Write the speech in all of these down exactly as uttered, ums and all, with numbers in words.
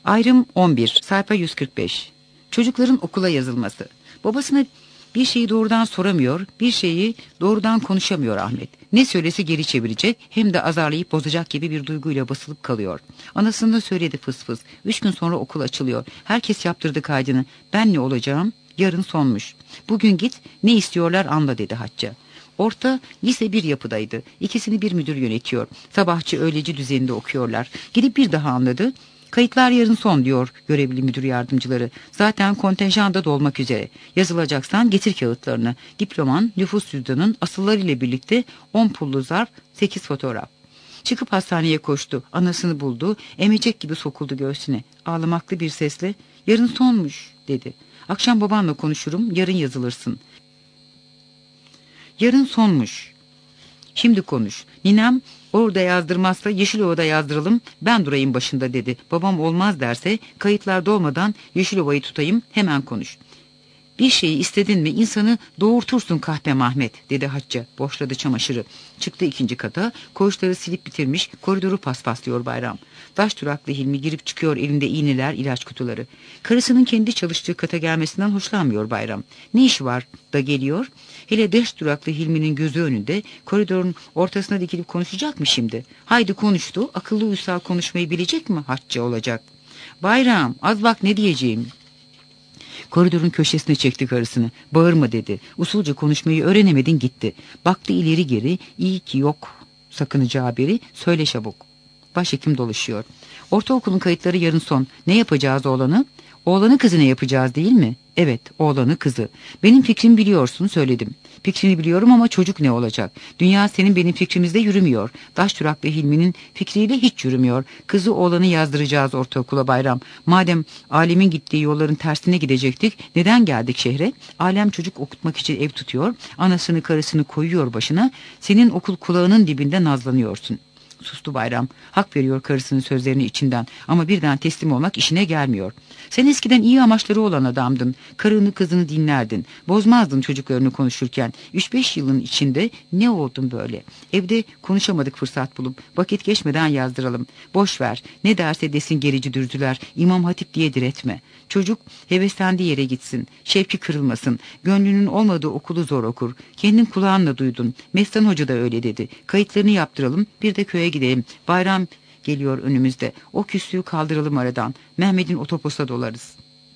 Ayrım on bir, sayfa yüz kırk beş. Çocukların okula yazılması. Babasına bir şeyi doğrudan soramıyor, bir şeyi doğrudan konuşamıyor Ahmet. Ne söylese geri çevirecek, hem de azarlayıp bozacak gibi bir duyguyla basılıp kalıyor. Anasına söyledi fıs fıs. Üç gün sonra okul açılıyor. Herkes yaptırdı kaydını. Ben ne olacağım? Yarın sonmuş. Bugün git, ne istiyorlar anla dedi Hacca. Orta lise bir yapıdaydı. İkisini bir müdür yönetiyor. Sabahçı öğleci düzeninde okuyorlar. Gidip bir daha anladı. Kayıtlar yarın son diyor görevli müdür yardımcıları. Zaten kontenjan da dolmak üzere. Yazılacaksan getir kağıtlarını. Diploman, nüfus cüzdanın, asıllarıyla birlikte on pullu zarf, sekiz fotoğraf. Çıkıp hastaneye koştu. Anasını buldu. Emecek gibi sokuldu göğsüne. Ağlamaklı bir sesle yarın sonmuş dedi. Akşam babanla konuşurum, yarın yazılırsın. Yarın sonmuş. Şimdi konuş. Ninem orada yazdırmazsa Yeşilova'da yazdıralım, ben durayım başında dedi. Babam olmaz derse kayıtlarda olmadan Yeşilova'yı tutayım, hemen konuş. Bir şeyi istedin mi insanı doğurtursun kahpe Mahmet dedi Hacca. Boşladı çamaşırı. Çıktı ikinci kata, koğuşları silip bitirmiş, koridoru paspaslıyor Bayram. Taş duraklı Hilmi girip çıkıyor, elinde iğneler, ilaç kutuları. Karısının kendi çalıştığı kata gelmesinden hoşlanmıyor Bayram. Ne işi var da geliyor? Hele beş duraklı Hilmi'nin gözü önünde, koridorun ortasına dikilip konuşacak mı şimdi? Haydi konuştu, akıllı uysal konuşmayı bilecek mi Hacca olacak? Bayram, az bak ne diyeceğim. Koridorun köşesine çekti karısını. Bağırma dedi. Usulca konuşmayı öğrenemedin gitti. Baktı ileri geri. İyi ki yok sakınacağı biri. Söyle çabuk. Başhekim dolaşıyor. Ortaokulun kayıtları yarın son. Ne yapacağız oğlanı? Oğlanı kızı ne yapacağız değil mi? Evet, oğlanı kızı. Benim fikrimi biliyorsun söyledim. Fikrini biliyorum ama çocuk ne olacak? Dünya senin benim fikrimizde yürümüyor. Daşdurak ve Hilmi'nin fikriyle hiç yürümüyor. Kızı oğlanı yazdıracağız ortaokula Bayram. Madem alemin gittiği yolların tersine gidecektik, neden geldik şehre? Alem çocuk okutmak için ev tutuyor. Anasını karısını koyuyor başına. Senin okul kulağının dibinde nazlanıyorsun. Sustu Bayram. Hak veriyor karısının sözlerini içinden ama birden teslim olmak işine gelmiyor. Sen eskiden iyi amaçları olan adamdın. Karını kızını dinlerdin. Bozmazdın çocuklarını konuşurken. Üç beş yılın içinde ne oldun böyle? Evde konuşamadık fırsat bulup. Vakit geçmeden yazdıralım. Boş ver. Ne derse desin gerici dürdüler. İmam Hatip diye diretme. Çocuk heveslendiği yere gitsin. Şevki kırılmasın. Gönlünün olmadığı okulu zor okur. Kendin kulağınla duydun. Mestan Hoca da öyle dedi. Kayıtlarını yaptıralım. Bir de köye gidelim. Bayram geliyor önümüzde. O küslüğü kaldıralım aradan. Mehmet'in otoposta dolarız.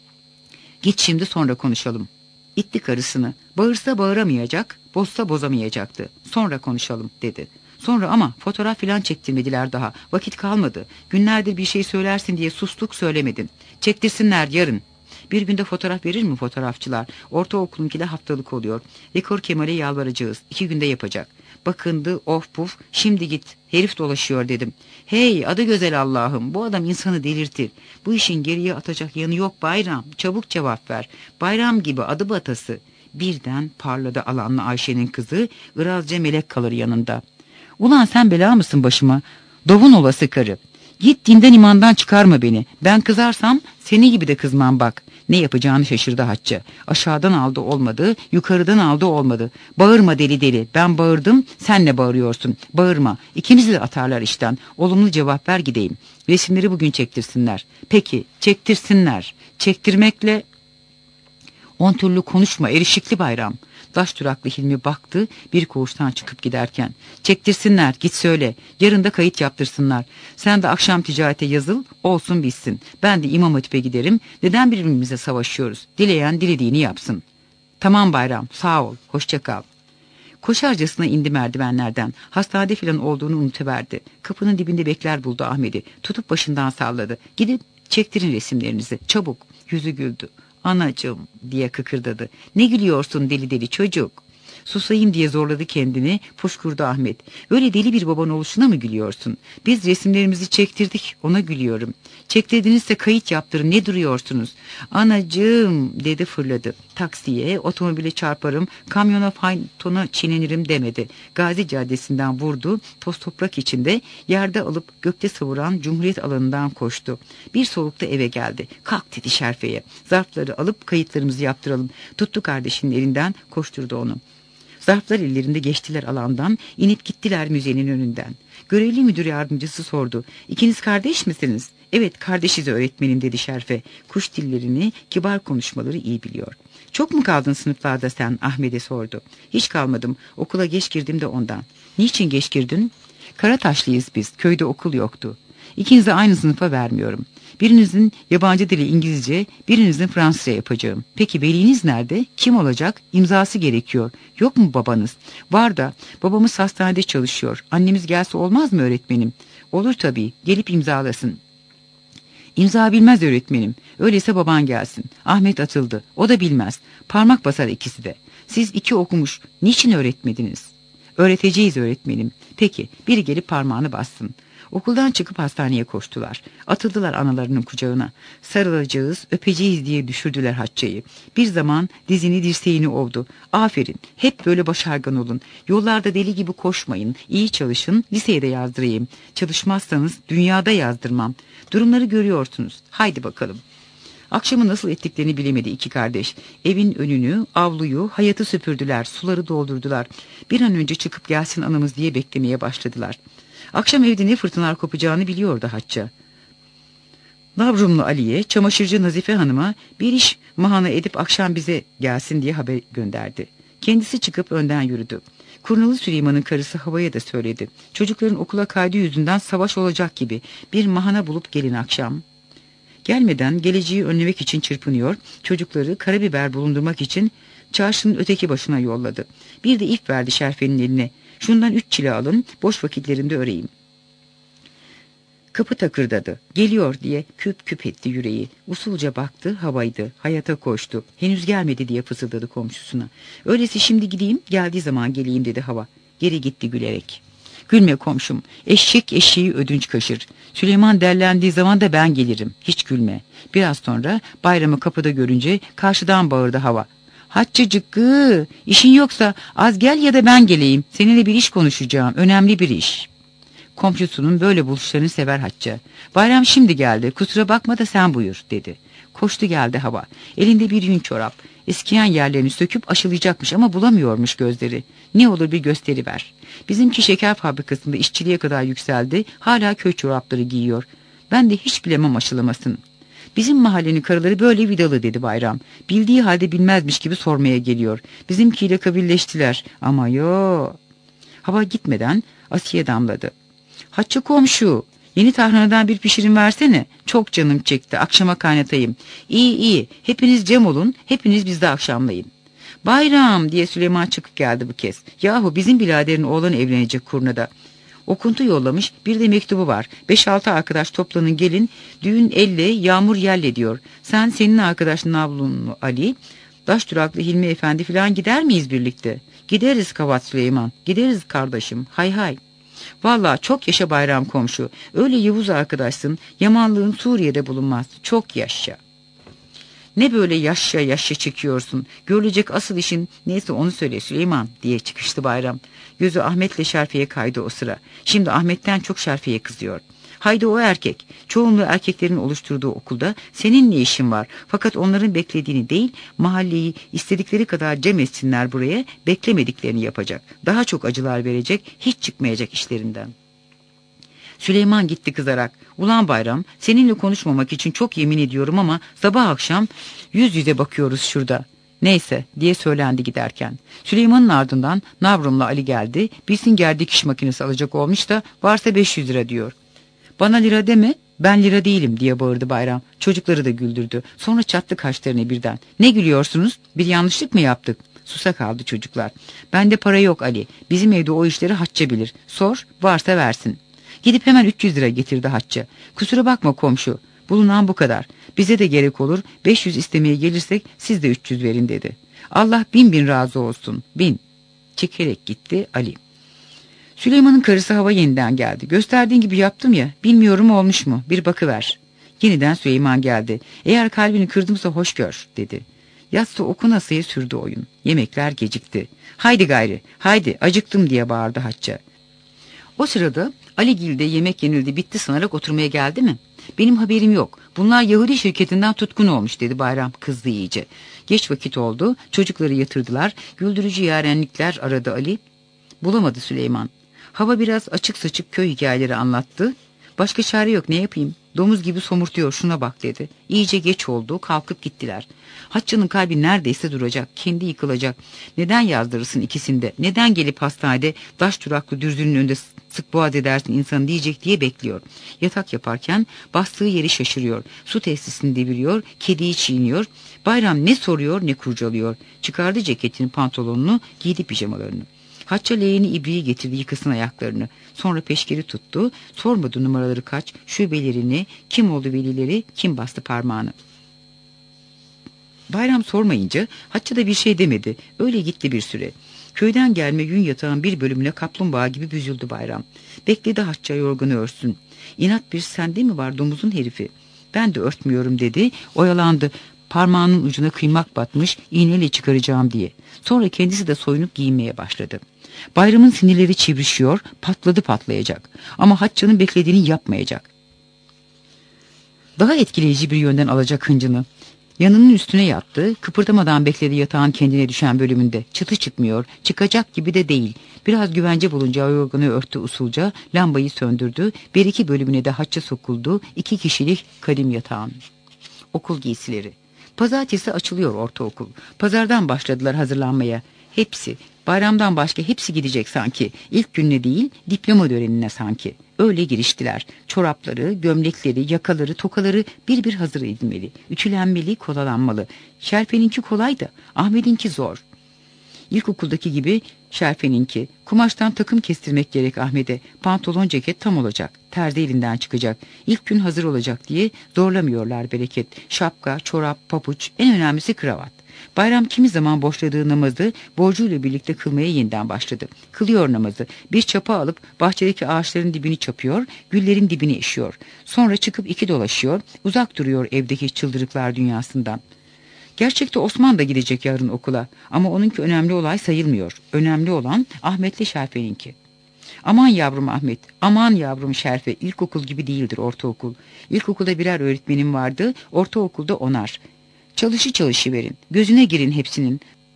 Git şimdi sonra konuşalım. İtti karısını. Bağırsa bağıramayacak, bozsa bozamayacaktı. Sonra konuşalım dedi. Sonra ama fotoğraf filan çektirmediler daha. Vakit kalmadı. Günlerdir bir şey söylersin diye sustuk söylemedin. Çektirsinler yarın. Bir günde fotoğraf verir mi fotoğrafçılar? Ortaokulunki de haftalık oluyor. Rekor Kemal'e yalvaracağız. İki günde yapacak. Bakındı of puf şimdi git herif dolaşıyor dedim. Hey adı güzel Allah'ım bu adam insanı delirtir. Bu işin geriye atacak yanı yok Bayram. Çabuk cevap ver. Bayram gibi adı batası. Birden parladı alanlı Ayşe'nin kızı. Irazca melek kalır yanında. Ulan sen bela mısın başıma? Dovun olası karı. Git dinden imandan çıkarma beni. Ben kızarsam seni gibi de kızmam bak. Ne yapacağını şaşırdı Hacca. Aşağıdan aldı olmadı, yukarıdan aldı olmadı. Bağırma deli deli. Ben bağırdım, sen ne bağırıyorsun? Bağırma. İkimizi de atarlar işten. Olumlu cevap ver gideyim. Resimleri bugün çektirsinler. Peki, çektirsinler. Çektirmekle on türlü konuşma erişikli Bayram. Daş duraklı Hilmi baktı bir koğuştan çıkıp giderken. Çektirsinler git söyle. Yarın da kayıt yaptırsınlar. Sen de akşam ticarete yazıl olsun bitsin. Ben de İmam Hatip'e giderim. Neden birbirimize savaşıyoruz? Dileyen dilediğini yapsın. Tamam Bayram sağ ol. Hoşça kal. Koşarcasına indi merdivenlerden. Hastanede filan olduğunu unutuverdi. Kapının dibinde bekler buldu Ahmet'i. Tutup başından salladı. Gidin çektirin resimlerinizi. Çabuk. Yüzü güldü. Anacığım diye kıkırdadı. Ne gülüyorsun deli deli çocuk? Susayım diye zorladı kendini, fışkırdı Ahmet. Öyle deli bir baban oluşuna mı gülüyorsun? Biz resimlerimizi çektirdik, ona gülüyorum. Çektirdinizse kayıt yaptırın, ne duruyorsunuz? Anacığım dedi fırladı. Taksiye, otomobile çarparım, kamyona faytona çiğnenirim demedi. Gazi Caddesi'nden vurdu, toz toprak içinde yerde alıp gökte savuran Cumhuriyet alanından koştu. Bir solukta eve geldi. Kalk dedi Şerfe'ye. Zarfları alıp kayıtlarımızı yaptıralım. Tuttu kardeşinin elinden, koşturdu onu. Zarflar ellerinde geçtiler alandan, inip gittiler müzenin önünden. Görevli müdür yardımcısı sordu. İkiniz kardeş misiniz? Evet, kardeşiz öğretmenim dedi Şerife. Kuş dillerini, kibar konuşmaları iyi biliyor. Çok mu kaldın sınıflarda sen? Ahmet'e sordu. Hiç kalmadım. Okula geç girdim de ondan. Niçin geç girdin? Karataşlıyız biz. Köyde okul yoktu. İkinize aynı sınıfa vermiyorum. Birinizin yabancı dili İngilizce, birinizin Fransızca yapacağım. Peki veliniz nerede? Kim olacak? İmzası gerekiyor. Yok mu babanız? Var da babamız hastanede çalışıyor. Annemiz gelse olmaz mı öğretmenim? Olur tabii. Gelip imzalasın. İmza bilmez öğretmenim. Öyleyse baban gelsin. Ahmet atıldı. O da bilmez. Parmak basar ikisi de. Siz iki okumuş. Niçin öğretmediniz? Öğreteceğiz öğretmenim. Peki, biri gelip parmağını bassın. Okuldan çıkıp hastaneye koştular. Atıldılar analarının kucağına. Sarılacağız, öpeceğiz diye düşürdüler Hatice'yi. Bir zaman dizini dirseğini ovdu. Aferin, hep böyle başargan olun. Yollarda deli gibi koşmayın. İyi çalışın, liseye de yazdırayım. Çalışmazsanız dünyada yazdırmam. Durumları görüyorsunuz. Haydi bakalım. Akşamı nasıl ettiklerini bilemedi iki kardeş. Evin önünü, avluyu, hayatı süpürdüler, suları doldurdular. Bir an önce çıkıp gelsin anamız diye beklemeye başladılar. Akşam evde ne fırtınalar kopacağını biliyordu Hatice. Navrumlu Ali'ye, çamaşırcı Nazife Hanım'a bir iş mahana edip akşam bize gelsin diye haber gönderdi. Kendisi çıkıp önden yürüdü. Kurnalı Süleyman'ın karısı Hava'ya da söyledi. Çocukların okula kaydı yüzünden savaş olacak gibi bir mahana bulup gelin akşam. Gelmeden geleceği önlemek için çırpınıyor, çocukları karabiber bulundurmak için çarşının öteki başına yolladı. Bir de ip verdi Şerife'nin eline. Şundan üç çile alın, boş vakitlerimde öreyim. Kapı takırdadı. Geliyor diye küp küp etti yüreği. Usulca baktı, havaydı. Hayata koştu. Henüz gelmedi diye fısıldadı komşusuna. Öyleyse şimdi gideyim, geldiği zaman geleyim dedi Hava. Geri gitti gülerek. Gülme komşum, eşek eşeği ödünç kaşır. Süleyman derlendiği zaman da ben gelirim. Hiç gülme. Biraz sonra Bayram'ı kapıda görünce karşıdan bağırdı Hava. Haccıcıkkı, işin yoksa az gel ya da ben geleyim. Seninle bir iş konuşacağım, önemli bir iş. Komşusunun böyle buluşlarını sever Hatice. Bayram şimdi geldi, kusura bakma da sen buyur dedi. Koştu geldi Hava. Elinde bir yün çorap. Eskiyen yerlerini söküp aşılayacakmış ama bulamıyormuş gözleri. Ne olur bir gösteri ver. Bizimki şeker fabrikasında işçiliğe kadar yükseldi. Hala köy çorapları giyiyor. Ben de hiç bilemem aşılamasını. Bizim mahallenin karıları böyle vidalı dedi Bayram. Bildiği halde bilmezmiş gibi sormaya geliyor. Bizimkiyle kabilleştiler. Ama yo. Hava gitmeden Asiye damladı. Hatice komşu, yeni tarhanadan bir pişirim versene. Çok canım çekti, akşama kaynatayım. İyi iyi, hepiniz cem olun, hepiniz bizde akşamlayın. Bayram diye Süleyman çıkıp geldi bu kez. Yahu bizim biraderin oğlanı evlenecek Kurna'da. Okuntu yollamış, bir de mektubu var. Beş altı arkadaş toplanın gelin, düğün elle, yağmur yelle diyor. Sen senin arkadaş Navlunlu Ali, Daş Duraklı Hilmi Efendi falan gider miyiz birlikte? Gideriz Kavat Süleyman, gideriz kardeşim, hay hay. Vallahi çok yaşa Bayram komşu. Öyle Yavuz arkadaşsın. Yamanlığın Suriye'de bulunmaz. Çok yaşa. Ne böyle yaşa yaşa çekiyorsun? Görülecek asıl işin neyse onu söyle Süleyman diye çıkıştı Bayram. Gözü Ahmet'le Şerfi'ye kaydı o sıra. Şimdi Ahmet'ten çok Şerfi'ye kızıyor. Haydi o erkek. Çoğunluğu erkeklerin oluşturduğu okulda senin ne işin var? Fakat onların beklediğini değil, mahalleyi istedikleri kadar cem etsinler buraya, beklemediklerini yapacak. Daha çok acılar verecek, hiç çıkmayacak işlerinden. Süleyman gitti kızarak. Ulan Bayram, seninle konuşmamak için çok yemin ediyorum ama sabah akşam yüz yüze bakıyoruz şurada. Neyse diye söylendi giderken. Süleyman'ın ardından Navrum'la Ali geldi. Bilsin dikiş makinesi alacak olmuş da varsa beş yüz lira diyor. Bana lira deme, ben lira değilim diye bağırdı Bayram. Çocukları da güldürdü. Sonra çattı kaşlarını birden. Ne gülüyorsunuz? Bir yanlışlık mı yaptık? Susa kaldı çocuklar. Bende para yok Ali. Bizim evde o işleri Hatice bilir. Sor, varsa versin. Gidip hemen üç yüz lira getirdi Hatice. Kusura bakma komşu. Bulunan bu kadar. Bize de gerek olur. beş yüz istemeye gelirsek siz de üç yüz verin dedi. Allah bin bin razı olsun. Bin. Çekerek gitti Ali. Süleyman'ın karısı Hava yeniden geldi. Gösterdiğin gibi yaptım ya, bilmiyorum olmuş mu, bir bakıver. Yeniden Süleyman geldi. Eğer kalbini kırdımsa hoş gör dedi. Yatsı okunasıya sürdü oyun. Yemekler gecikti. Haydi gayri, haydi acıktım diye bağırdı Hatice. O sırada Aligil'de yemek yenildi bitti sanarak oturmaya geldi mi? Benim haberim yok. Bunlar Yahudi şirketinden tutkun olmuş dedi Bayram kızdı iyice. Geç vakit oldu, çocukları yatırdılar, güldürücü yarenlikler aradı Ali. Bulamadı Süleyman. Hava biraz açık saçık köy hikayeleri anlattı. Başka çare yok, ne yapayım? Domuz gibi somurtuyor, şuna bak dedi. İyice geç oldu, kalkıp gittiler. Hatice'nin kalbi neredeyse duracak, kendi yıkılacak. Neden yazdırırsın ikisinde? Neden gelip hastanede taş duraklı dürzünün önünde sık boğaz edersin insanı diyecek diye bekliyor. Yatak yaparken bastığı yeri şaşırıyor. Su tesisini deviriyor, kediyi çiğniyor. Bayram ne soruyor ne kurcalıyor. Çıkardı ceketini, pantolonunu, giydi pijamalarını. Hatice leğeni ibriği getirdi, yıkasın ayaklarını. Sonra peşkiri tuttu. Sormadı numaraları kaç, şubelerini, kim oldu velileri, kim bastı parmağını. Bayram sormayınca Hatice de bir şey demedi. Öyle gitti bir süre. Köyden gelme yün yatağın bir bölümüne kaplumbağa gibi büzüldü Bayram. Bekledi Hatice yorganı örsün. İnat bir sende mi var domuzun herifi? Ben de örtmüyorum dedi. Oyalandı. Parmağının ucuna kıymak batmış, iğneyle çıkaracağım diye. Sonra kendisi de soyunup giyinmeye başladı. Bayram'ın sinirleri çivrişiyor, patladı patlayacak. Ama Hatice'nin beklediğini yapmayacak. Daha etkileyici bir yönden alacak hıncını. Yanının üstüne yattı, kıpırdamadan bekledi yatağın kendine düşen bölümünde. Çıtı çıkmıyor, çıkacak gibi de değil. Biraz güvence bulunca yorganı örttü usulca, lambayı söndürdü, bir iki bölümüne de Hatice sokuldu, iki kişilik kadim yatağın. Okul giysileri. Pazartesi açılıyor ortaokul. Pazardan başladılar hazırlanmaya. Hepsi, bayramdan başka hepsi gidecek sanki. İlk gününe değil, diploma törenine sanki. Öyle giriştiler. Çorapları, gömlekleri, yakaları, tokaları bir bir hazır edilmeli. Ütülenmeli, kolalanmalı. Şerfe'ninki kolay da Ahmet'inki zor. İlkokuldaki gibi Şerfe'ninki. Kumaştan takım kestirmek gerek Ahmet'e. Pantolon ceket tam olacak. Terzi elinden çıkacak. İlk gün hazır olacak diye zorlamıyorlar bereket. Şapka, çorap, papuç, en önemlisi kravat. Bayram kimi zaman boşladığı namazı borcuyla birlikte kılmaya yeniden başladı. Kılıyor namazı. Bir çapa alıp bahçedeki ağaçların dibini çapıyor, güllerin dibini eşiyor. Sonra çıkıp iki dolaşıyor, uzak duruyor evdeki çıldırıklar dünyasından. Gerçekte Osman da gidecek yarın okula ama onunki önemli olay sayılmıyor. Önemli olan Ahmet'le Şerfe'ninki. Aman yavrum Ahmet, aman yavrum Şerfe, ilkokul gibi değildir ortaokul. İlkokulda birer öğretmenim vardı, ortaokulda onar. Çalışı çalışıverin, gözüne girin hepsinin.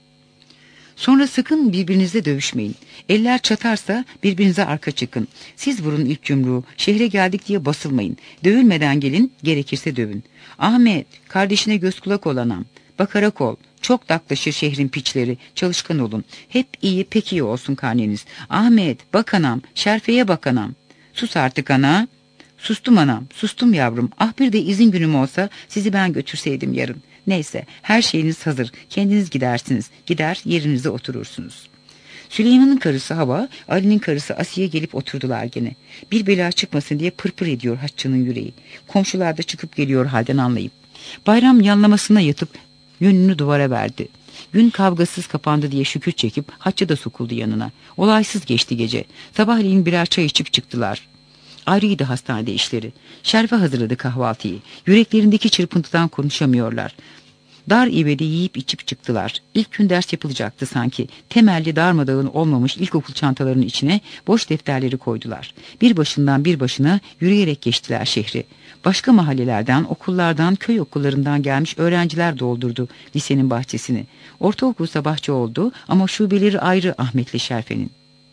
Sonra sakın birbirinizle dövüşmeyin. Eller çatarsa birbirinize arka çıkın. Siz vurun ilk yumruğu, şehre geldik diye basılmayın. Dövülmeden gelin, gerekirse dövün. Ahmet, kardeşine göz kulak ol anam. Bakarak ol. Çok daklaşır şehrin piçleri. Çalışkan olun. Hep iyi, pek iyi olsun karneniz. Ahmet, bak anam. Şerfe'ye bak anam. Sus artık ana. Sustum anam. Sustum yavrum. Ah bir de izin günüm olsa sizi ben götürseydim yarın. Neyse, her şeyiniz hazır. Kendiniz gidersiniz. Gider yerinize oturursunuz. Süleyman'ın karısı Hava, Ali'nin karısı Asiye gelip oturdular gene. Bir bela çıkmasın diye pırpır ediyor Hatice'nin yüreği. Komşular da çıkıp geliyor halden anlayıp. Bayram yanlamasına yatıp yönünü duvara verdi. Gün kavgasız kapandı diye şükür çekip Hatice de sokuldu yanına. Olaysız geçti gece. Sabahleyin birer çay içip çıktılar. Ayrıydı hastanede işleri. Şerfe hazırladı kahvaltıyı. Yüreklerindeki çırpıntıdan konuşamıyorlar. Dar ivede yiyip içip çıktılar. İlk gün ders yapılacaktı sanki. Temelli darmadağın olmamış ilkokul çantalarının içine boş defterleri koydular. Bir başından bir başına yürüyerek geçtiler şehri. Başka mahallelerden, okullardan, köy okullarından gelmiş öğrenciler doldurdu lisenin bahçesini. Ortaokul sabahçı oldu ama şubeleri ayrı Ahmet'le Şerfe'nin.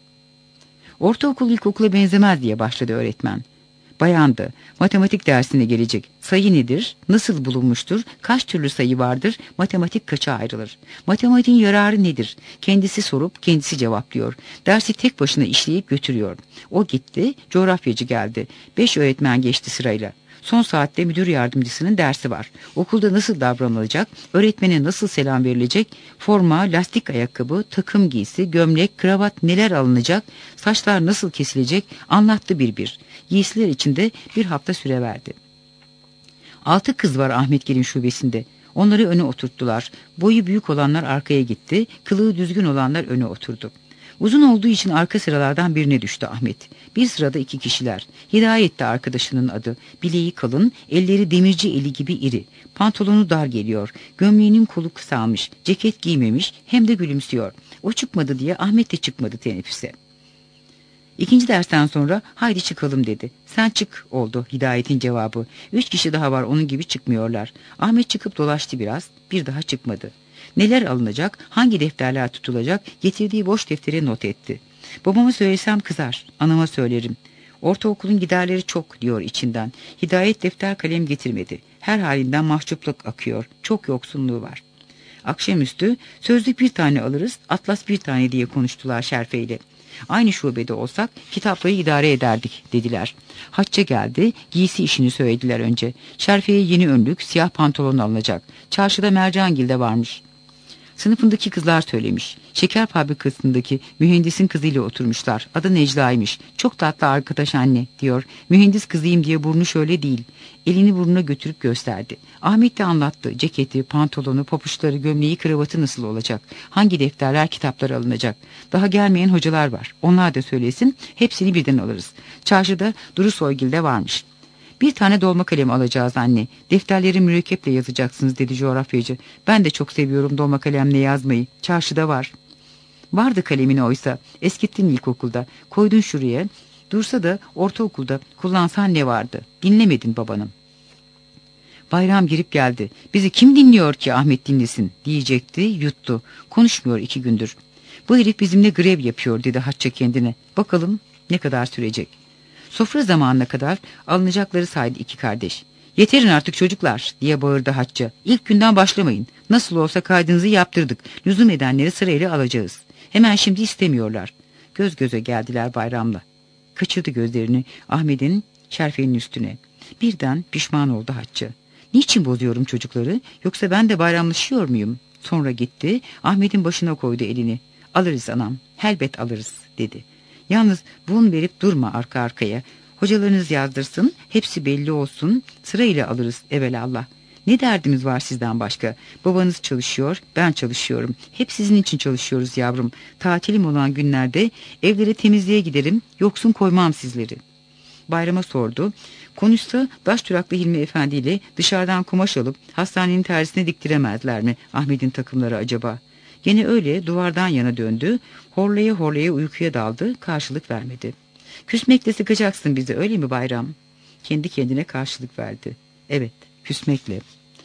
Ortaokul ilkokula benzemez diye başladı öğretmen. Bayandı. Matematik dersine gelecek. Sayı nedir? Nasıl bulunmuştur? Kaç türlü sayı vardır? Matematik kaça ayrılır? Matematiğin yararı nedir? Kendisi sorup kendisi cevaplıyor. Dersi tek başına işleyip götürüyor. O gitti, coğrafyacı geldi. Beş öğretmen geçti sırayla. Son saatte müdür yardımcısının dersi var. Okulda nasıl davranılacak, öğretmene nasıl selam verilecek, forma, lastik ayakkabı, takım giysi, gömlek, kravat neler alınacak, saçlar nasıl kesilecek anlattı bir bir. Giysiler içinde bir hafta süre verdi. Altı kız var Ahmetgil'in şubesinde. Onları öne oturttular. Boyu büyük olanlar arkaya gitti, kılığı düzgün olanlar öne oturdu. Uzun olduğu için arka sıralardan birine düştü Ahmet. Bir sırada iki kişiler. Hidayet de arkadaşının adı. Bileği kalın, elleri demirci eli gibi iri. Pantolonu dar geliyor. Gömleğinin kolu kısalmış. Ceket giymemiş, hem de gülümsüyor. O çıkmadı diye Ahmet de çıkmadı teneffüse. İkinci dersten sonra haydi çıkalım dedi. Sen çık oldu Hidayet'in cevabı. Üç kişi daha var onun gibi çıkmıyorlar. Ahmet çıkıp dolaştı biraz. Bir daha çıkmadı. Neler alınacak, hangi defterler tutulacak, getirdiği boş deftere not etti. Babama söylesem kızar, anama söylerim. Ortaokulun giderleri çok diyor içinden. Hidayet defter kalem getirmedi. Her halinden mahcupluk akıyor. Çok yoksunluğu var. Akşamüstü sözlük bir tane alırız, atlas bir tane diye konuştular Şerfe ile. Aynı şubede olsak kitapları idare ederdik dediler. Hacca geldi, giysi işini söylediler önce. Şerfe'ye yeni önlük, siyah pantolon alınacak. Çarşıda Mercangil'de varmış. Sınıfındaki kızlar söylemiş. Şeker fabrikasındaki mühendisin kızıyla oturmuşlar. Adı Necla'ymış. Çok tatlı arkadaş anne diyor. Mühendis kızıyım diye burnu şöyle değil. Elini burnuna götürüp gösterdi. Ahmet de anlattı. Ceketi, pantolonu, papuçları, gömleği, kravatı nasıl olacak? Hangi defterler, kitaplar alınacak? Daha gelmeyen hocalar var. Onlar da söylesin. Hepsini birden alırız. Çarşıda Duru Soygil'de varmış. Bir tane dolma kalem alacağız anne. Defterleri mürekkeple yazacaksınız dedi coğrafyacı. Ben de çok seviyorum dolma kalemle yazmayı. Çarşıda var. Vardı kalemini oysa. Eskittin ilkokulda. Koydun şuraya. Dursa da ortaokulda kullansan ne vardı? Dinlemedin babanım. Bayram girip geldi. Bizi kim dinliyor ki Ahmet dinlesin diyecekti, yuttu. Konuşmuyor iki gündür. Bu herif bizimle grev yapıyor dedi Hatice kendine. Bakalım ne kadar sürecek. Sofra zamanına kadar alınacakları saydı iki kardeş. Yeterin artık çocuklar diye bağırdı Hatice. İlk günden başlamayın. Nasıl olsa kaydınızı yaptırdık. Lüzum edenleri sırayla alacağız. Hemen şimdi istemiyorlar. Göz göze geldiler Bayram'la. Kaçırdı gözlerini Ahmet'in Şerfe'nin üstüne. Birden pişman oldu Hatice. Niçin bozuyorum çocukları? Yoksa ben de bayramlaşıyor muyum? Sonra gitti Ahmet'in başına koydu elini. Alırız anam, elbet alırız dedi. Yalnız bun verip durma arka arkaya. Hocalarınız yazdırsın, hepsi belli olsun, sırayla alırız evelallah. Ne derdimiz var sizden başka? Babanız çalışıyor, ben çalışıyorum. Hep sizin için çalışıyoruz yavrum. Tatilim olan günlerde evlere temizliğe giderim, yoksun koymam sizleri. Bayrama sordu. Konuşsa Başduraklı Hilmi Efendi ile dışarıdan kumaş alıp hastanenin tersine diktiremezler mi Ahmet'in takımları acaba? Gene öyle duvardan yana döndü, horlaya horlaya uykuya daldı, karşılık vermedi. Küsmekle sıkacaksın bizi öyle mi Bayram? Kendi kendine karşılık verdi. Evet, küsmekle.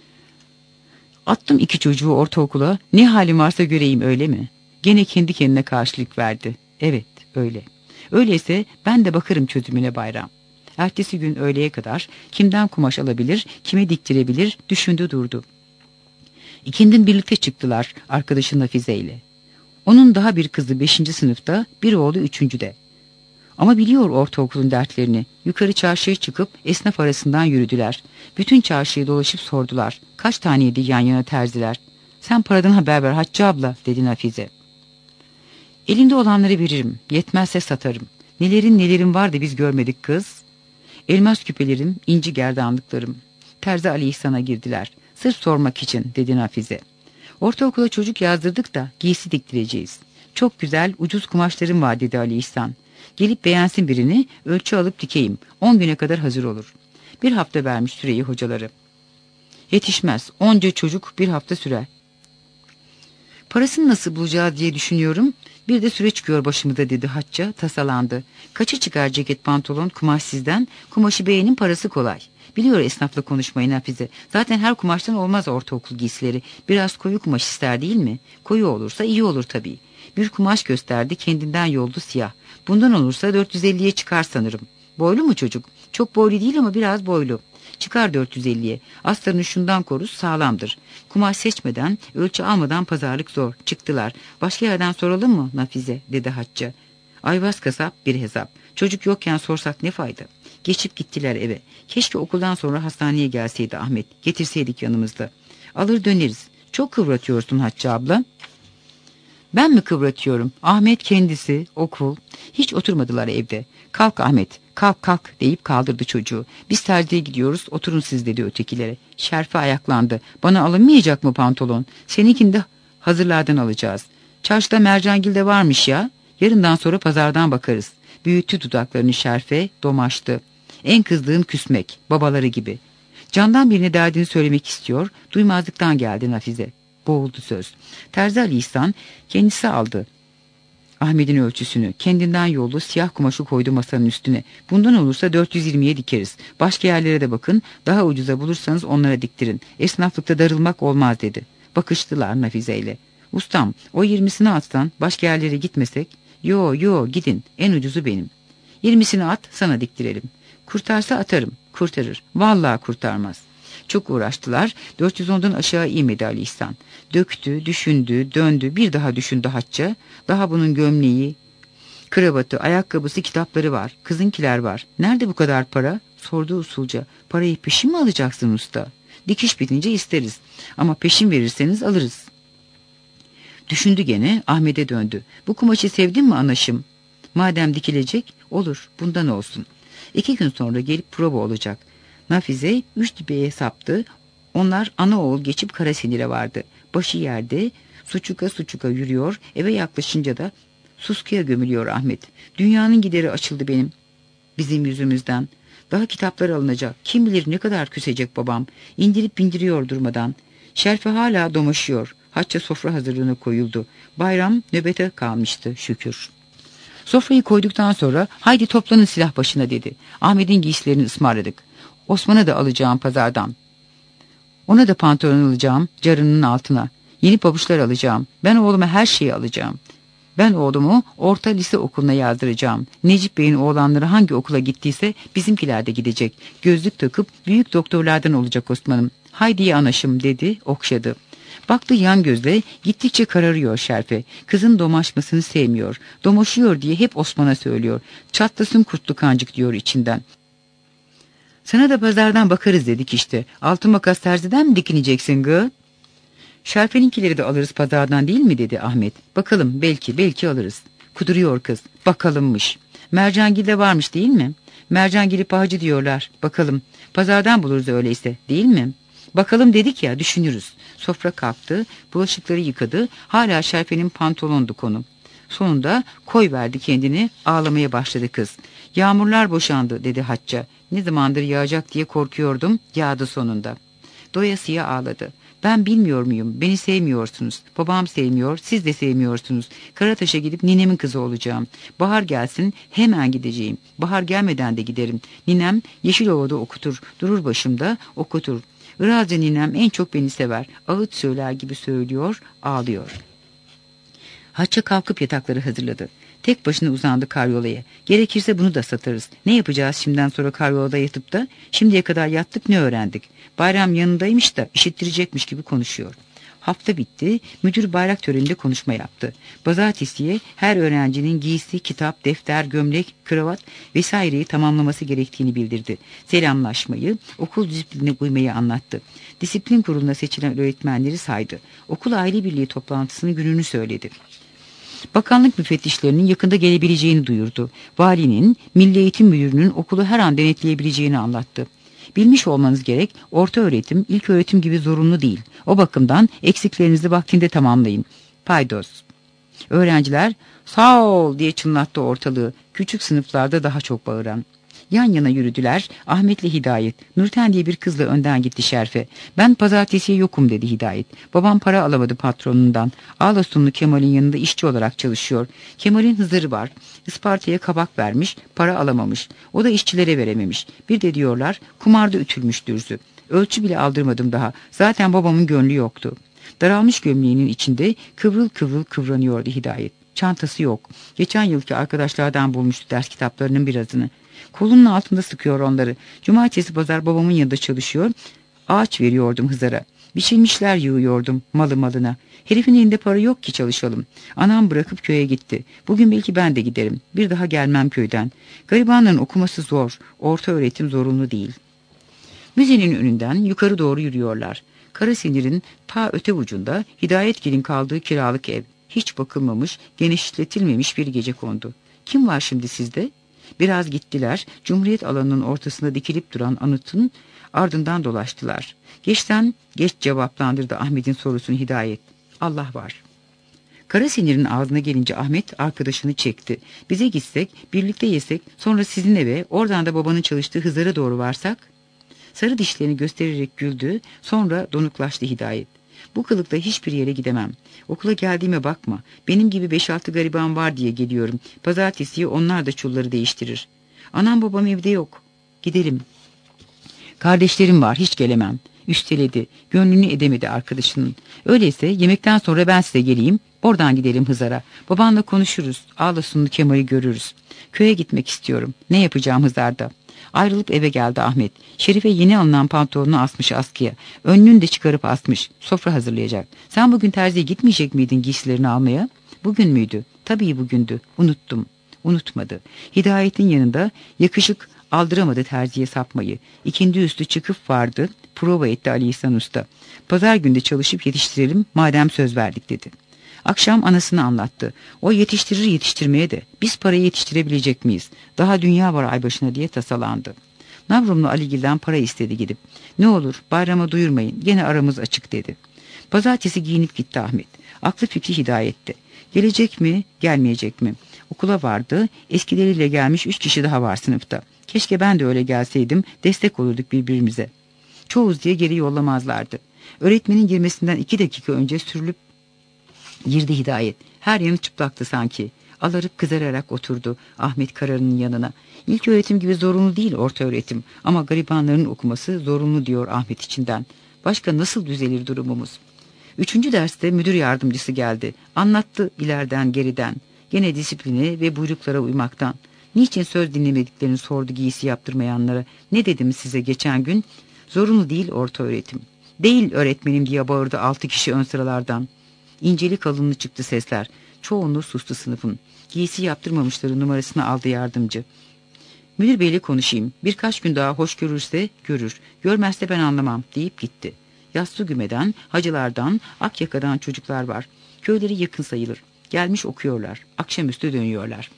Attım iki çocuğu ortaokula, ne halim varsa göreyim öyle mi? Gene kendi kendine karşılık verdi. Evet, öyle. Öyleyse ben de bakarım çözümüne Bayram. Ertesi gün öğleye kadar kimden kumaş alabilir, kime diktirebilir düşündü durdu. İkindin birlikte çıktılar arkadaşı Nafize ile. Onun daha bir kızı beşinci sınıfta, bir oğlu üçüncüde. Ama biliyor ortaokulun dertlerini. Yukarı çarşıya çıkıp esnaf arasından yürüdüler. Bütün çarşıyı dolaşıp sordular. Kaç taneydi yan yana terziler? Sen paradan haber ver Hatice abla dedi Nafize. Elinde olanları veririm. Yetmezse satarım. Nelerin nelerin vardı biz görmedik kız. Elmas küpelerim, inci gerdanlıklarım. Terzi Ali İhsan'a girdiler. Sırf sormak için dedi Nafize. Ortaokula çocuk yazdırdık da giysi diktireceğiz. Çok güzel ucuz kumaşlarım var dedi Ali İhsan. Gelip beğensin birini ölçü alıp dikeyim. On güne kadar hazır olur. Bir hafta vermiş süreyi hocaları. Yetişmez. Onca çocuk bir hafta sürer. Parasını nasıl bulacağız diye düşünüyorum. Bir de süre çıkıyor başımıza dedi Hatice tasalandı. Kaça çıkar ceket pantolon kumaş sizden? Kumaşı beğenin parası kolay. Biliyor esnafla konuşmayı Nafize. Zaten her kumaştan olmaz ortaokul giysileri. Biraz koyu kumaş ister değil mi? Koyu olursa iyi olur tabii. Bir kumaş gösterdi kendinden yoldu siyah. Bundan olursa dört yüz elliye çıkar sanırım. Boylu mu çocuk? Çok boylu değil ama biraz boylu. Çıkar dört yüz elliye. Astarını şundan koruz sağlamdır. Kumaş seçmeden, ölçü almadan pazarlık zor. Çıktılar. Başka yerden soralım mı Nafize dedi Hatice. Ayvaz kasap bir hesap. Çocuk yokken sorsak ne fayda? Geçip gittiler eve. Keşke okuldan sonra hastaneye gelseydi Ahmet. Getirseydik yanımızda. Alır döneriz. Çok kıvratıyorsun Hatice abla. Ben mi kıvratıyorum? Ahmet kendisi, okul. Hiç oturmadılar evde. Kalk Ahmet, kalk kalk deyip kaldırdı çocuğu. Biz terziye gidiyoruz, oturun siz dedi ötekilere. Şerfe ayaklandı. Bana alınmayacak mı pantolon? Seninkini de hazırlardan alacağız. Çarşıda Mercangil'de varmış ya. Yarından sonra pazardan bakarız. Büyüttü dudaklarını Şerfe, domaştı. En kızdığım küsmek, babaları gibi. Candan birine derdini söylemek istiyor, duymazlıktan geldi Nafize. Boğuldu söz. Terzi Ali İhsan kendisi aldı Ahmet'in ölçüsünü. Kendinden yollu siyah kumaşı koydu masanın üstüne. Bundan olursa dört yüz yirmiye dikeriz. Başka yerlere de bakın. Daha ucuza bulursanız onlara diktirin. Esnaflıkta darılmak olmaz dedi. Bakıştılar Nafize ile. Ustam o yirmisini atsan başka yerlere gitmesek. Yo yo gidin en ucuzu benim. Yirmisini at, sana diktirelim. Kurtarsa atarım, kurtarır. Vallahi kurtarmaz. Çok uğraştılar. dört yüz ondan aşağı inmedi Ali İhsan. Döktü, düşündü, döndü, bir daha düşündü Hacca. Daha bunun gömleği, kravatı, ayakkabısı, kitapları var. Kızınkiler var. Nerede bu kadar para? Sordu usulca. Parayı peşin mi alacaksın usta? Dikiş bitince isteriz. Ama peşin verirseniz alırız. Düşündü gene, Ahmet'e döndü. Bu kumaşı sevdin mi anaşım? Madem dikilecek, olur, bundan olsun. İki gün sonra gelip prova olacak. Nafize üç dibeye saptı. Onlar ana oğul geçip Karasinir'e vardı. Başı yerde, suçuka suçuka yürüyor. Eve yaklaşınca da suskuya gömülüyor Ahmet. Dünyanın gideri açıldı benim. Bizim yüzümüzden. Daha kitaplar alınacak. Kim bilir ne kadar küsecek babam. İndirip bindiriyor durmadan. Şerfe hala domaşıyor. Hacca sofra hazırlığına koyuldu. Bayram nöbete kalmıştı şükür. Sofrayı koyduktan sonra haydi toplanın silah başına dedi. Ahmet'in giysilerini ısmarladık. Osman'a da alacağım pazardan. Ona da pantolon alacağım carının altına. Yeni pabuçlar alacağım. Ben oğluma her şeyi alacağım. Ben oğlumu orta lise okuluna yazdıracağım. Necip Bey'in oğlanları hangi okula gittiyse bizimkiler de gidecek. Gözlük takıp büyük doktorlardan olacak Osman'ım. Haydi anaşım dedi, okşadı. Baktı yan gözle, gittikçe kararıyor Şerfe. Kızın domaşmasını sevmiyor. Domaşıyor diye hep Osman'a söylüyor. Çatlasın kurtlu kancık diyor içinden. Sana da pazardan bakarız dedik işte. Altın makas terziden mi dikineceksin gı? Şerfe'ninkileri de alırız pazardan değil mi dedi Ahmet. Bakalım belki belki alırız. Kuduruyor kız. Bakalımmış. Mercangil de varmış değil mi? Mercangil'i pahacı diyorlar. Bakalım. Pazardan buluruz öyleyse değil mi? Bakalım dedik ya, düşünürüz. Sofra kalktı, bulaşıkları yıkadı. Hala Şerfe'nin pantolondu konu. Sonunda koy verdi kendini, ağlamaya başladı kız. Yağmurlar boşandı dedi Hacca. Ne zamandır yağacak diye korkuyordum, yağdı sonunda. Doyasıya ağladı. Ben bilmiyor muyum? Beni sevmiyorsunuz. Babam sevmiyor, siz de sevmiyorsunuz. Karataş'a gidip ninemin kızı olacağım. Bahar gelsin, hemen gideceğim. Bahar gelmeden de giderim. Ninem Yeşilova'da okutur, durur başımda, okutur. Irazca ninem en çok beni sever. Ağıt söyler gibi söylüyor, ağlıyor. Hacca kalkıp yatakları hazırladı. Tek başına uzandı karyolaya. Gerekirse bunu da satarız. Ne yapacağız şimdiden sonra karyolada yatıp da? Şimdiye kadar yattık, ne öğrendik? Bayram yanındaymış da işittirecekmiş gibi konuşuyor. Hafta bitti. Müdür bayrak töreninde konuşma yaptı. Pazartesiye her öğrencinin giysi, kitap, defter, gömlek, kravat vesaireyi tamamlaması gerektiğini bildirdi. Selamlaşmayı, okul disiplinine uymayı anlattı. Disiplin kuruluna seçilen öğretmenleri saydı. Okul aile birliği toplantısının gününü söyledi. Bakanlık müfettişlerinin yakında gelebileceğini duyurdu. Valinin, Milli Eğitim Müdürü'nün okulu her an denetleyebileceğini anlattı. Bilmiş olmanız gerek, orta öğretim, ilk öğretim gibi zorunlu değil. O bakımdan eksiklerinizi vaktinde tamamlayın. Paydos. Öğrenciler, sağ ol diye çınlattı ortalığı. Küçük sınıflarda daha çok bağıran. Yan yana yürüdüler. Ahmet'le Hidayet. Nurten diye bir kızla önden gitti Şerfe. Ben pazartesiye yokum dedi Hidayet. Babam para alamadı patronundan. Ağlasunlu Kemal'in yanında işçi olarak çalışıyor. Kemal'in hızırı var. Isparta'ya kabak vermiş, para alamamış. O da işçilere verememiş. Bir de diyorlar kumarda ütülmüş dürzü. Ölçü bile aldırmadım daha. Zaten babamın gönlü yoktu. Daralmış gömleğinin içinde kıvrıl kıvrıl kıvranıyordu Hidayet. Çantası yok. Geçen yılki arkadaşlardan bulmuştu ders kitaplarının birazını. Kolunun altında sıkıyor onları. Cumartesi pazar babamın yanında çalışıyor. Ağaç veriyordum Hızar'a. Biçilmişler yığıyordum malı malına. Herifin elinde para yok ki çalışalım. Anam bırakıp köye gitti. Bugün belki ben de giderim. Bir daha gelmem köyden. Garibanların okuması zor. Orta öğretim zorunlu değil. Müzenin önünden yukarı doğru yürüyorlar. Karasinir'in ta öte ucunda Hidayetgil'in kaldığı kiralık ev. Hiç bakılmamış, genişletilmemiş bir gecekondu. Kim var şimdi sizde? Biraz gittiler, Cumhuriyet alanının ortasında dikilip duran anıtın ardından dolaştılar. Geçten geç cevaplandırdı Ahmet'in sorusunu Hidayet. Allah var. Karasinir'in ağzına gelince Ahmet arkadaşını çekti. Bize gitsek, birlikte yesek, sonra sizin eve, oradan da babanın çalıştığı Hızır'a doğru varsak? Sarı dişlerini göstererek güldü, sonra donuklaştı Hidayet. Bu kılıkta hiçbir yere gidemem. Okula geldiğime bakma. Benim gibi beş altı gariban var diye geliyorum. Pazartesiye onlar da çulları değiştirir. Anam babam evde yok. Gidelim. Kardeşlerim var, hiç gelemem. Üsteledi. Gönlünü edemedi arkadaşının. Öyleyse yemekten sonra ben size geleyim. Oradan gidelim Hızar'a. Babanla konuşuruz. Ağlasunlu Kemal'i görürüz. Köye gitmek istiyorum. Ne yapacağım Hızar'da? Ayrılıp eve geldi Ahmet. Şerife yeni alınan pantolonunu asmış askıya. Önlüğünü de çıkarıp asmış. Sofra hazırlayacak. Sen bugün terziye gitmeyecek miydin giysilerini almaya? Bugün müydü? Tabii bugündü. Unuttum. Unutmadı. Hidayet'in yanında yakışık aldıramadı terziye sapmayı. İkindi üstü çıkıp vardı. Prova etti Ali İhsan Usta. Pazar günde çalışıp yetiştirelim madem söz verdik dedi. Akşam anasını anlattı. O yetiştirir yetiştirmeye de biz parayı yetiştirebilecek miyiz? Daha dünya var ay başına diye tasalandı. Navrumlu Aligil'den para istedi gidip. Ne olur bayrama duyurmayın gene aramız açık dedi. Pazartesi giyinip gitti Ahmet. Aklı fikri Hidayet'te. Gelecek mi gelmeyecek mi? Okula vardı. Eskileriyle gelmiş üç kişi daha var sınıfta. Keşke ben de öyle gelseydim destek olurduk birbirimize. Çoğuz diye geri yollamazlardı. Öğretmenin girmesinden iki dakika önce sürülüp girdi Hidayet. Her yanı çıplaktı sanki. Alarıp kızararak oturdu Ahmet Karar'ın yanına. İlk öğretim gibi zorunlu değil orta öğretim. Ama garibanların okuması zorunlu diyor Ahmet içinden. Başka nasıl düzelir durumumuz? Üçüncü derste müdür yardımcısı geldi. Anlattı ileriden geriden. Gene disipline ve buyruklara uymaktan. Niçin söz dinlemediklerini sordu giysi yaptırmayanlara. Ne dedim size geçen gün? Zorunlu değil orta öğretim. Değil öğretmenim diye bağırdı altı kişi ön sıralardan. İnceli kalınlı çıktı sesler. Çoğunluğu sustu sınıfın. Giysi yaptırmamışları numarasını aldı yardımcı. Müdür beyle konuşayım. Birkaç gün daha hoş görürse görür. Görmezse ben anlamam deyip gitti. Yassı Güme'den, Hacılardan, Akyaka'dan çocuklar var. Köyleri yakın sayılır. Gelmiş okuyorlar. Akşamüstü dönüyorlar.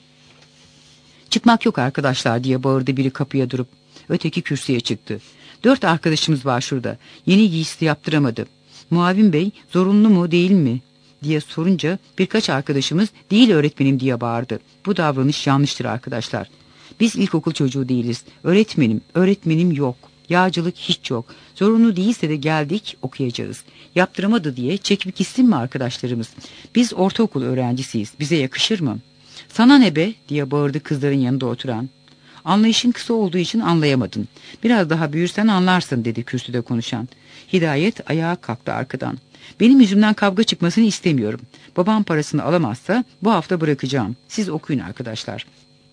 Çıkmak yok arkadaşlar diye bağırdı biri kapıya durup. Öteki kürsüye çıktı. Dört arkadaşımız var şurada. Yeni giysi yaptıramadı. Muavin bey zorunlu mu değil mi diye sorunca birkaç arkadaşımız değil öğretmenim diye bağırdı. Bu davranış yanlıştır arkadaşlar. Biz ilkokul çocuğu değiliz. Öğretmenim, öğretmenim yok. Yağcılık hiç yok. Zorunlu değilse de geldik okuyacağız. Yaptıramadı diye çekip gitsin mi arkadaşlarımız? Biz ortaokul öğrencisiyiz. Bize yakışır mı? Sana ne be diye bağırdı kızların yanında oturan. Anlayışın kısa olduğu için anlayamadın. Biraz daha büyürsen anlarsın dedi kürsüde konuşan. Hidayet ayağa kalktı arkadan. Benim yüzümden kavga çıkmasını istemiyorum. Babam parasını alamazsa bu hafta bırakacağım. Siz okuyun arkadaşlar.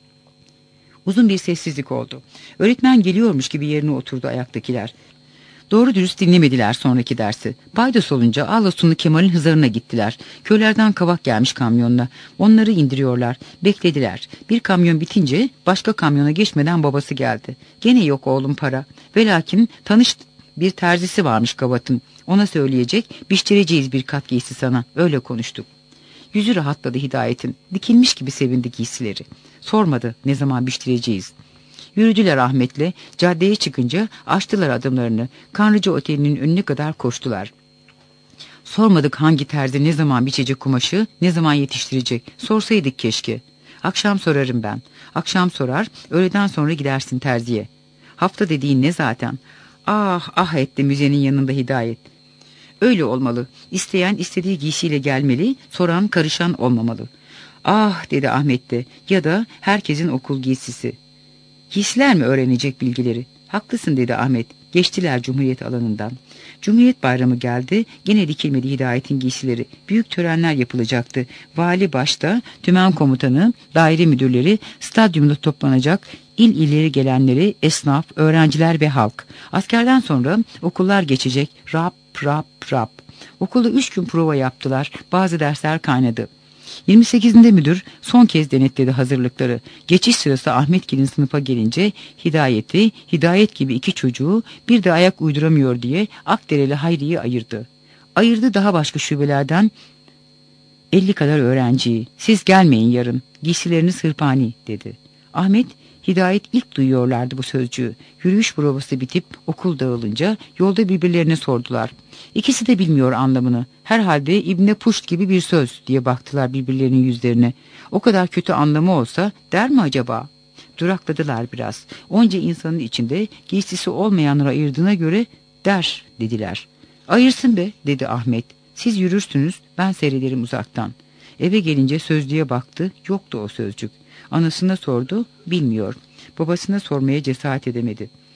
Uzun bir sessizlik oldu. Öğretmen geliyormuş gibi yerine oturdu ayaktakiler. Doğru dürüst dinlemediler sonraki dersi. Paydos olunca Ağlasunlu Kemal'in hızarına gittiler. Köylerden kavak gelmiş kamyonla. Onları indiriyorlar. Beklediler. Bir kamyon bitince başka kamyona geçmeden babası geldi. Gene yok oğlum para. Velakin tanış bir terzisi varmış Gavat'ın. Ona söyleyecek biçtireceğiz bir kat giysi sana. Öyle konuştuk. Yüzü rahatladı Hidayet'in. Dikilmiş gibi sevindi giysileri. Sormadı ne zaman biçtireceğiz. Yürüdüler Ahmet'le. Caddeye çıkınca açtılar adımlarını. Kanrıcı Oteli'nin önüne kadar koştular. Sormadık hangi terzi ne zaman biçecek kumaşı, ne zaman yetiştirecek. Sorsaydık keşke. Akşam sorarım ben. Akşam sorar, öğleden sonra gidersin terziye. Hafta dediğin ne zaten? Ah ah etti müzenin yanında Hidayet. Öyle olmalı. İsteyen istediği giysiyle gelmeli, soran karışan olmamalı. Ah dedi Ahmet de, ya da herkesin okul giysisi. Giysiler mi öğrenecek bilgileri? Haklısın dedi Ahmet. Geçtiler Cumhuriyet alanından. Cumhuriyet bayramı geldi. Gene dikilmedi Hidayet'in giysileri. Büyük törenler yapılacaktı. Vali başta, tümen komutanı, daire müdürleri, stadyumda toplanacak, il ileri gelenleri, esnaf, öğrenciler ve halk. Askerden sonra okullar geçecek. Rap rap rap. Okulda üç gün prova yaptılar. Bazı dersler kaynadı. yirmi sekizinde müdür son kez denetledi hazırlıkları. Geçiş sırası Ahmetgil'in sınıfa gelince Hidayet'i, Hidayet gibi iki çocuğu bir de ayak uyduramıyor diye Akdereli Hayri'yi ayırdı. Ayırdı daha başka şubelerden elli kadar öğrenciyi. Siz gelmeyin yarın, giysileriniz hırpani dedi. Ahmet, Hidayet ilk duyuyorlardı bu sözcüğü. Yürüyüş provası bitip okul dağılınca yolda birbirlerine sordular. İkisi de bilmiyor anlamını. Herhalde İbne Puşt gibi bir söz diye baktılar birbirlerinin yüzlerine. O kadar kötü anlamı olsa der mi acaba? Durakladılar biraz. Onca insanın içinde giysisi olmayanlara ayırdığına göre der dediler. Ayırsın be dedi Ahmet. Siz yürürsünüz ben seyrederim uzaktan. Eve gelince sözlüğe baktı yoktu o sözcük. Anasına sordu bilmiyor. Babasına sormaya cesaret edemedi.